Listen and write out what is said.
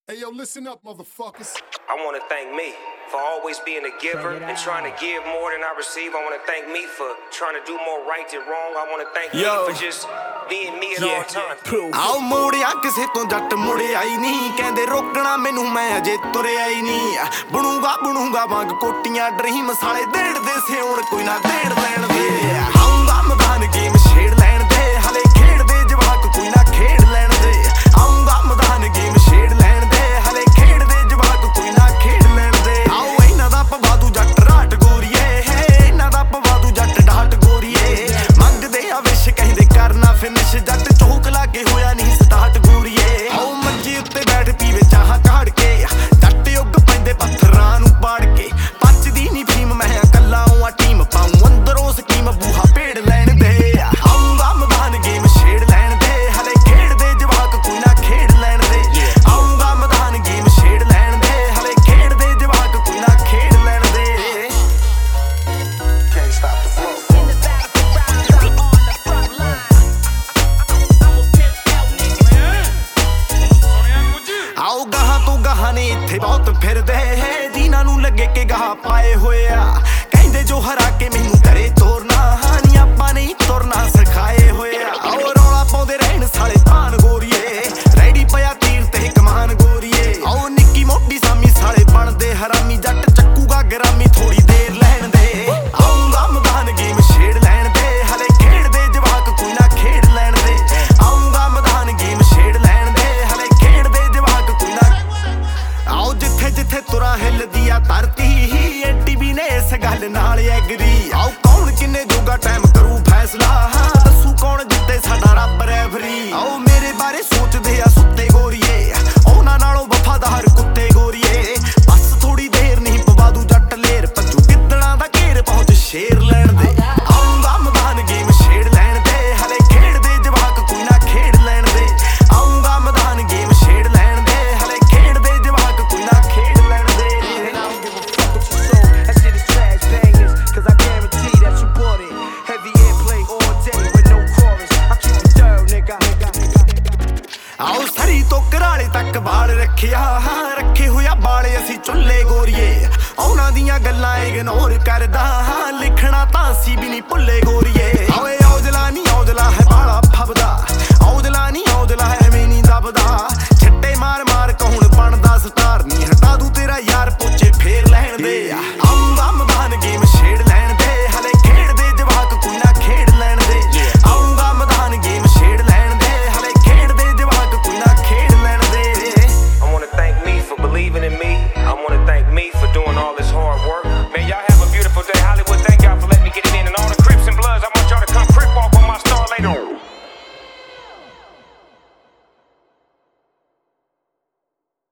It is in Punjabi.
Hey yo, listen up, motherfuckers. I want to thank me for always being a giver and trying to give more than I receive. I want to thank me for trying to do more right than wrong. I want to thank me for just being me at all times. ਆਓ ਮੋੜਿਆ ਕਿਸੇ ਤੋਂ ਜੱਟ ਮੁੜਿਆ ਹੀ ਨਹੀਂ ਕਹਿੰਦੇ ਰੋਕਣਾ ਮੈਨੂੰ ਮੈਂ ਅਜੇ ਤੁਰਿਆ ਹੀ ਨਹੀਂ ਬਣੂਗਾ ਵਾਂਗ ਕੋਟੀਆਂ ਡਰੀਮ ਸਾਲੇ ਦੇੜਦੇ ਸਿਉਣ ਕੋਈ ਨਾ ਦੇੜ ਲੈਣ ਦੇ ਆਉਂਗਾ ਮੈਦਾਨ ਗੇਮ ਛੇੜ ਲੈਣ ਦੇ ਹਲੇ ਖੇਡਦੇ ਜਵਾਕ ਕੋਈ ਨਾ ਖੇਡ ਲੈਣ ਦੇ ਆਉਂਗਾ ਮੈਦਾਨ ਗੇਮ ਛੇੜ ਲੈਣ ਦੇ ਹਲੇ ਖੇਡਦੇ ਜਵਾਕ ਕੋਈ ਨਾ ਖੇਡ ਲੈਣ ਦੇ ਆਓ ਇਹਨਾਂ ਦਾ ਪਵਾਦੂ ਜੱਟ ਰਾਟ ਗੋਰੀਏ ਇਹਨਾਂ ਦਾ ਪਵਾਦੂ ਜੱਟ ਢਾਟ ਗੋਰੀਏ ਮੰਗਦੇ ਆ ਵਿਸ਼ ਕਹਿੰਦੇ ਕਰਨਾ ਫਿਨਿਸ਼ ਜੱਟ ਚੌਕ ਲਾ ਕੇ ਹੋਇਆ ਨਹੀਂ ਸਟਾਰਟ ਗੋਰੀਏ ਆਓ ਮੰਜੇ ਉੱਤੇ ਬੈਠ ਪੀਵੇ ਚਾਹ ਕਾੜ ਕੇ ਜੱਟ ਯੁੱਗ ਪੈਂਦੇ ਪੱਥਰਾਂ ਨੂੰ ਪਾੜ ਕੇ ਪੱਚਦੀ ਨਹੀਂ ਫੀਮ ਮੈਂ ਕੱਲਾ ਆ ਟੀਮ ਪਾਉਂ ਅੰਦਰੋਂ ਸਕੀਮ ਬੂਹਾ ਪੇੜ ਲੈਣ ਦੇ ਆਉਂਗਾ ਮੈਦਾਨ ਗੇਮ ਛੇੜ ਲੈਣ ਦੇ ਹਲੇ ਖੇਡਦੇ ਜਵਾਕ ਕੋਈ ਨਾ ਖੇਡ ਲੈਣ ਦੇ ਆਉਂਗਾ ਮੈਦਾਨ ਗੇਮ ਛੇੜ ਲੈਣ ਦੇ ਹਲੇ ਖੇਡਦੇ ਜਵਾਕ ਕੋਈ ਨਾ ਖੇਡ ਲੈਣ ਦੇ Can't stop the flow. ਆਓ ਗਾਹਾਂ ਤੋਂ ਗਾਹਾਂ ਨੇ ਇੱਥੇ ਬਹੁਤ ਫਿਰਦੇ ਜਿਨ੍ਹਾਂ ਨੂੰ ਲੱਗੇ ਕਿ ਗਾਹ ਪਾਏ ਹੋਏ ਆ ਕਹਿੰਦੇ ਜੋ ਹਰਾ ਕੇ ਮੈਨੂੰ ਕਰੇ ਤੋਰਨਾ ਨੀ ਆਪਾਂ ਨਹੀਂ ਤੁਰਨਾ ਸਿਖਾਏ ਹੋਏ ਆ ਆਓ ਰੌਲਾ ਪਾਉਂਦੇ ਰਹਿਣ ਸਾਲੇ ਤਾਨ ਗੋਰੀਏ ਰੈਡੀ ਪਿਆ ਤੀਰ ਤੇ ਕਮਾਨ ਗੋਰੀਏ ਆਓ ਨਿੱਕੀ ਮੋਟੀ ਸਾਮੀ ਸਾਲੇ ਬਣਦੇ ਹਰਾਮੀ ਜੱਟ ਚੱਕੂਗਾ ਗਰਾਮੀ ਥੋੜੀ ਦੇਰ ਲੈਣ ਦੇ ਆਉਂਗਾ ਮੈਦਾਨ ਗੇਮ ਛੇੜ ਲੈਣ ਦੇ ਹਲੇ ਖੇਡਦੇ ਜਵਾਕ ਕੋਈ ਨਾ ਖੇਡ ਲੈਣ ਦੇ ਆਉਂਗਾ ਮੈਦਾਨ ਗੇਮ ਛੇੜ ਲੈਣ ਦੇ ਹਲੇ ਖੇਡਦੇ ਜਵਾਕ ਕੋਈ ਨਾ ਆਓ ਜਿੱਥੇ ਜਿੱਥੇ ਤੁਰਾਂ ਹਿੱਲਦੀ ਆ ਧਰਤੀ ਐਡੀ ਵੀ ਨੇ ਇਸ ਗੱਲ ਨਾਲ ਐਗਰੀ ਆਓ ਕੌਣ ਕਿੰਨੇ ਜੋਗਾ ਟਾਈਮ ਕਰੂ ਫੈਸਲਾ ਦੱਸੂ ਕੌਣ ਜਿੱਤੇ ਸਾਡਾ ਰੱਬ ਰੈਫਰੀ ਆਓ ਮੇਰੇ ਬਾਰੇ ਸੋਚਦੇ ਆ ਸੁੱਤੇ ਗੋਰੀਏ ਉਹਨਾਂ ਨਾਲੋਂ ਵਫਾਦਾਰ ਕੁੱਤੇ ਗੋਰੀਏ ਬਸ ਥੋੜੀ ਦੇਰ ਨਹੀਂ ਪਵਾਦੂ ਜੱਟ ਲੇਰ ਭੱਜੂ ਗਿੱਦੜਾਂ ਦਾ ਘੇਰ ਪਹੁੰਚ ਸ਼ੇਰ ਲੈਣ ਦੇ ਆਉਂਗਾ ਮੈਦਾਨ ਗੇਮ ਛੇੜ ਲੈਣ ਦੇ ਹਲੇ ਖੇਡਦੇ ਜਵਾਕ ਕੋਈ ਨਾ ਖੇਡ ਲੈਣ ਦੇ ਆਉਂਗਾ ਮੈਦਾਨ ਗੇਮ ਛੇੜ ਲੈਣ ਦੇ ਹਲੇ ਖੇਡਦੇ ਜਵਾਕ ਕੋਈ ਨਾ ਖੇਡ ਲੈਣ ਦੇ That shit is trash bangers, cause I guarantee that you bought it. Heavy airplay all day with no chorus. I keep it thorough, nigga. ਆਓ ਸਰੀ ਤੋਂ ਘਰਾਲੇ ਤੱਕ ਵਾਲ ਰੱਖੇ ਹੋਇਆ ਬਾਲੇ ਅਸੀਂ ਚੁੱਲੇ ਗੋਰੀਏ ਉਹਨਾਂ ਦੀਆਂ ਗੱਲਾਂ ਇਗਨੋਰ ਕਰਦਾ ਲਿਖਣਾ ਤਾਂ ਅਸੀਂ ਵੀ ਨਹੀਂ ਭੁੱਲੇ ਗੋਰੀਏ ਆਓ